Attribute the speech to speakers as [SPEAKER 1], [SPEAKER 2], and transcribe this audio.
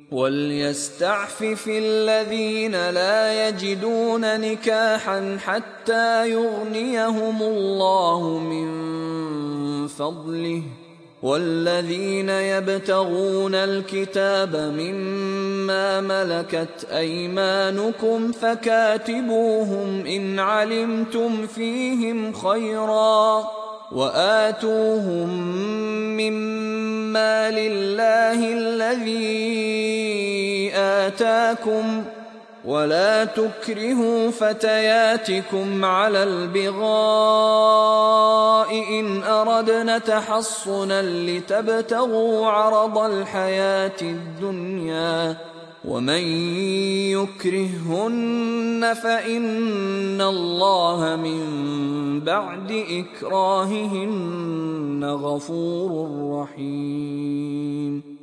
[SPEAKER 1] وَلْيَسْتَعْفِفِ الَّذِينَ لَا يَجِدُونَ نِكَاحًا حَتَّىٰ يُغْنِيَهُمُ اللَّهُ مِن فَضْلِهِ ۗ وَالَّذِينَ يَبْتَغُونَ الْكِتَابَ مِمَّا مَلَكَتْ أَيْمَانُكُمْ فَكَاتِبُوهُمْ إِنْ عَلِمْتُمْ فِيهِمْ خَيْرًا ۖ وَآتُوهُم مِّمَّا لِلَّهِ الَّذِي آتَاكُمْ ۚ وَلَا تُكْرِهُوا فَتَيَاتِكُمْ عَلَى الْبِغَاءِ إِنْ أَرَدْنَ تَحَصُّنًا لِّتَبْتَغُوا عَرَضَ الْحَيَاةِ الدُّنْيَا ۚ وَمَن يُكْرِههُّنَّ فَإِنَّ اللَّهَ مِن بَعْدِ إِكْرَاهِهِنَّ غَفُورٌ رَّحِيمٌ.